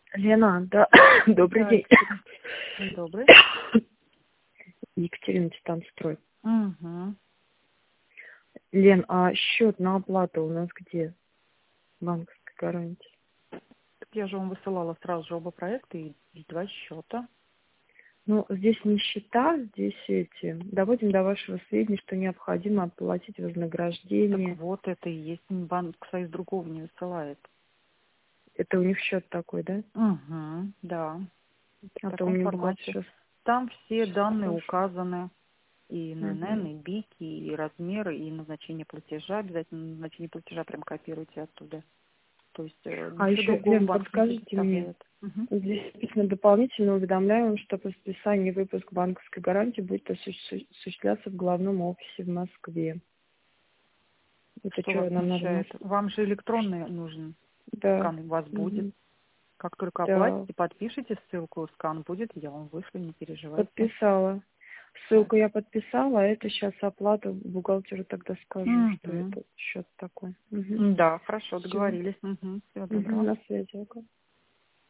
Лена, да, добрый Да, день. Екатерина. Добрый. Екатерина Титанстрой. Угу. Лен, а счет на оплату у нас где? Банковской гарантии. Так я же вам высылала сразу же оба проекта и два счета. Ну, здесь не счета, здесь доводим до вашего сведения, что необходимо оплатить Так вознаграждение. вот, это и есть банк Союз другого не высылает. Это у них счет такой, да? Угу. Да. В А то у таком меня бухгалтер формате. сейчас Там все данные спрашивает. указаны. И ННН, Угу. и БИКи, и размеры, и назначение платежа. Обязательно назначение платежа прям копируйте оттуда. То есть А ничего еще, другого Лен, банк не подскажите мне, предоставляет. Угу. здесь написано дополнительно уведомляем, что по списанию выпуск банковской гарантии будет осуществляться в главном офисе в Москве. Это Что вас что, нам надо смущает? Вам же электронный нужен. Да. Скан у вас будет. Мгм. Как только Да. оплатите, подпишите ссылку, скан будет, я вам вышлю, не переживайте. Подписала. Так. Ссылку я подписала, а это сейчас оплата бухгалтеру тогда скажу, что Угу. это счет такой. Угу. Да, хорошо, Все. договорились. Угу. Всего Угу. доброго. На связи. Ага.